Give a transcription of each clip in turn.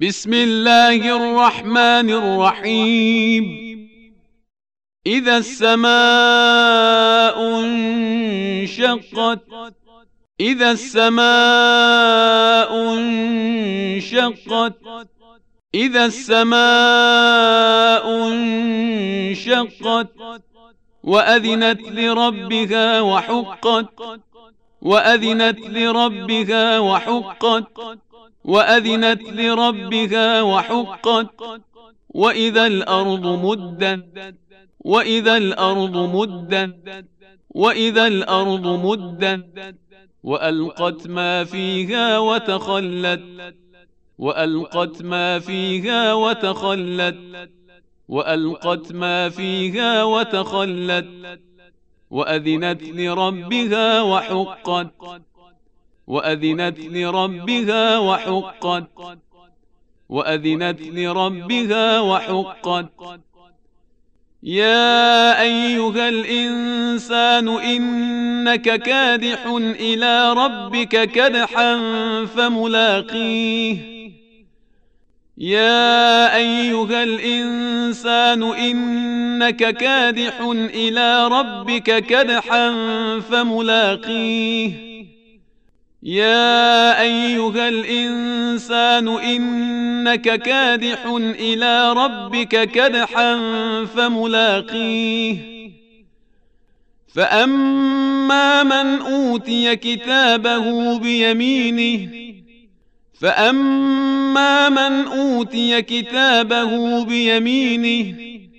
بسم الله الرحمن الرحيم. إذا السماء انشقت إذا السماء انشقت إذا السماء انشقت وأذنت لربها وحقت وأذنت لربها وحقت وأذنت لربها وحقت وإذا الأرض مدت وإذا الأرض مدت وإذا الأرض مدت وألقت ما فيها وتخلت وألقت ما فيها وتخلت وألقت ما فيها وتخلت وأذنت لربها وحقت وأذنت لربها وحقت وأذنت لربها وحقت يا أيها الإنسان إنك كادح إلى ربك كدحا فملاقيه يا أيها الإنسان إنك كادح إلى ربك كدحا فملاقيه يا أيها الإنسان إنك كادح إلى ربك كدحا فملاقيه فأما من أوتي كتابه بيمينه فأما من أوتي كتابه بيمينه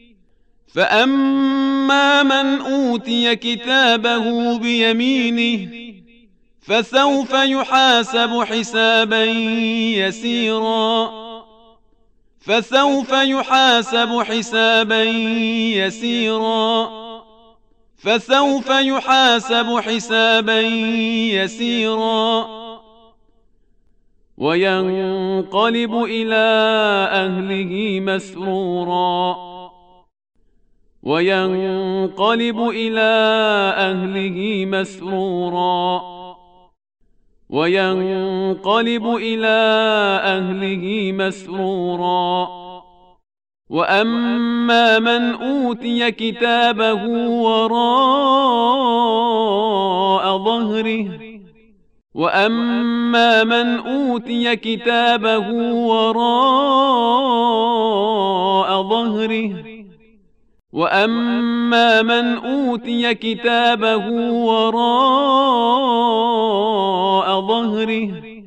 فأما من أوتي كتابه بيمينه فسوف يحاسب حسابا يسيرا فسوف يحاسب حسابا يسيرا فسوف يحاسب حسابا يسيرا وينقلب إلى أهله مسرورا وينقلب إلى أهله مسرورا وينقلب إلى أهله مسرورا وأما من أوتي كتابه وراء ظهره وأما من أوتي كتابه وراء ظهره وأما من أوتي كتابه وراء ظهره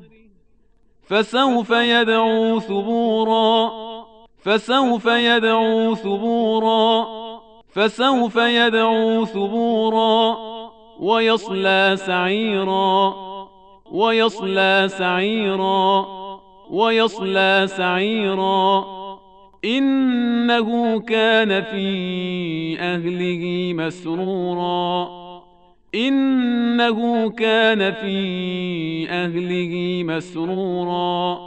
فسوف يدعو ثبورا فسوف يدعو ثبورا فسوف يدعو ثبورا ويصلى سعيرا ويصلى سعيرا ويصلى سعيرا إنه كان في أهله مسرورا إنه كان في أهله مسرورا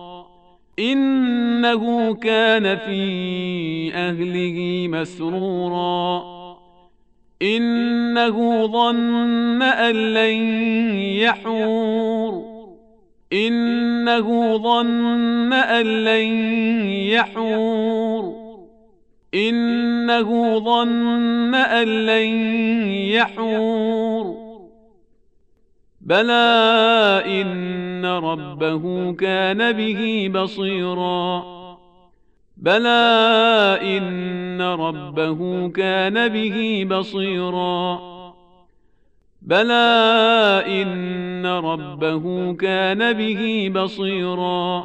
إنه كان في أهله مسرورا إنه ظن أن لن يحور إنه ظن أن لن يحور إنه ظن أن لن يحور بلى إن ربه كان به بصيرا بلى إن ربه كان به بصيرا بلى إن ربه كان به بصيرا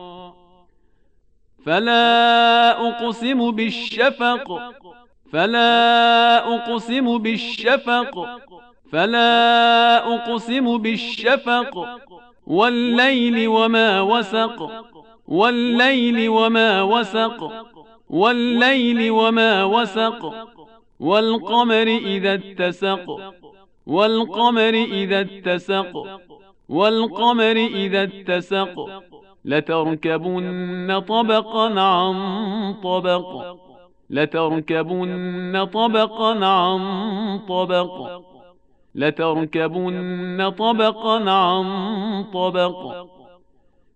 فلا أقسم بالشفق فلا أقسم بالشفق فلا أقسم بالشفق والليل وما وسق والليل وما وسق والليل وما وسق والقمر إذا اتسق والقمر إذا اتسق والقمر إذا اتسق لتركبن طبقا عن طبق لتركبن طبقا عن طبق لتركبن طبقا عن طبق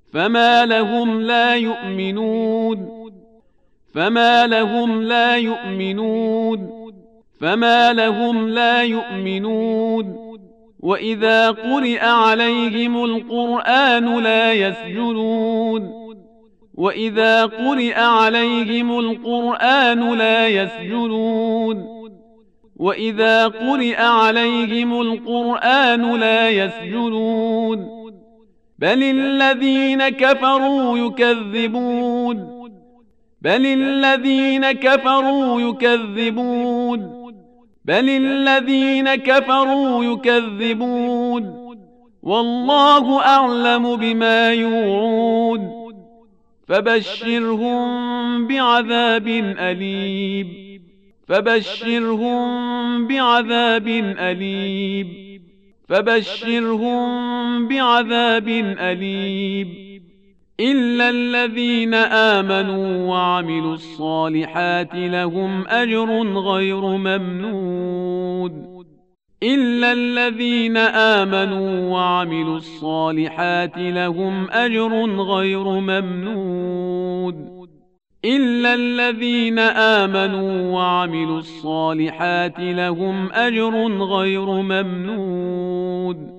فما لهم لا يؤمنون فما لهم لا يؤمنون فما لهم لا يؤمنون وإذا قرئ عليهم القرآن لا يسجدون وإذا قرئ عليهم القرآن لا يسجدون وإذا قرئ عليهم القرآن لا يسجدون بل الذين كفروا يكذبون بل الذين كفروا يكذبون بل الذين كفروا يكذبون والله أعلم بما يوعون فبشرهم بعذاب أليم فبشرهم بعذاب أليم فبشرهم بعذاب أليم إلا الذين آمنوا وعملوا الصالحات لهم أجر غير ممنون إلا الذين آمنوا وعملوا الصالحات لهم أجر غير ممنون إلا الذين آمنوا وعملوا الصالحات لهم أجر غير ممنون